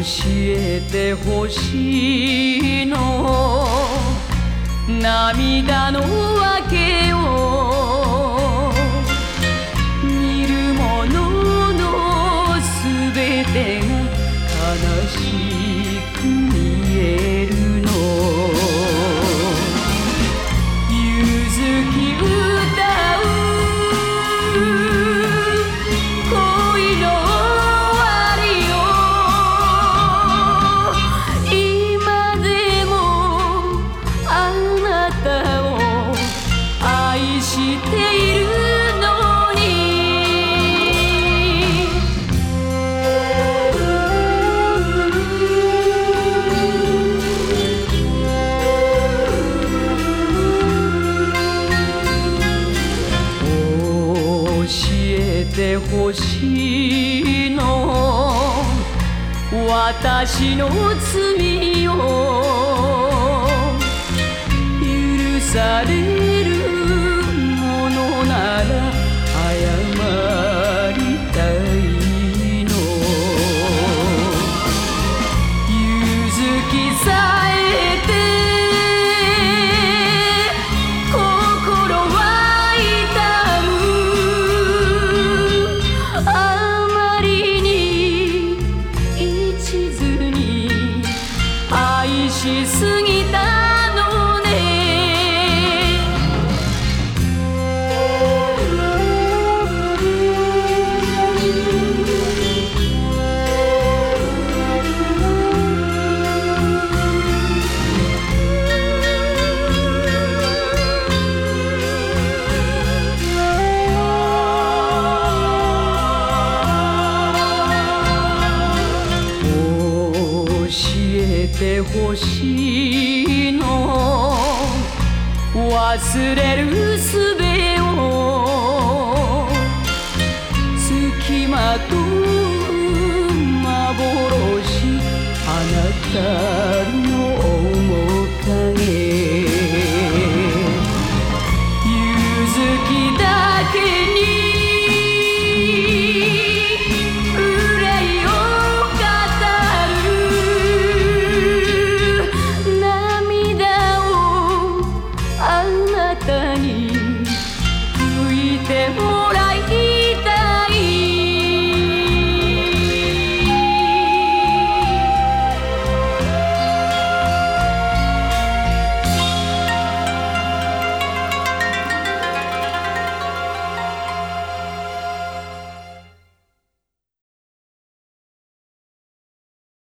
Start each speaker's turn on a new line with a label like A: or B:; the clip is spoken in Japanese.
A: えてほしいの涙の訳を見るもののすべてが悲しく見えるのゆずき歌う恋の終わりを今でもあなたを愛しているのに教えてほしいの私の罪を許されるものなら謝りたいのゆずきさえて心は痛むあまりに一途に愛しすぎたのね教えてほしいの忘れる術をつきまと